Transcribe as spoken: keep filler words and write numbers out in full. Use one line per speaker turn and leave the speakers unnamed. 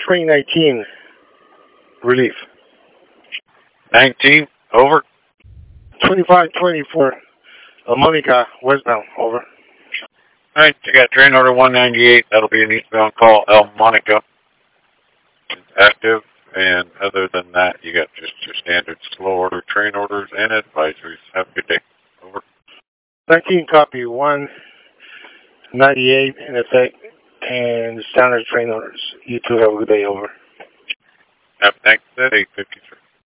train nineteen, relief.
nineteen, over.
twenty-five twenty-four, uh, Monica, westbound, over.
Alright, you got train order one ninety-eight. That'll be an eastbound call. El Monica is active. And other than that, you got just your standard slow order train orders and advisories. Have a good day. Over.
nineteen, copy. one ninety-eight in effect. And standard train orders. You two have a good day, over.
Have thanks at eight fifty-three.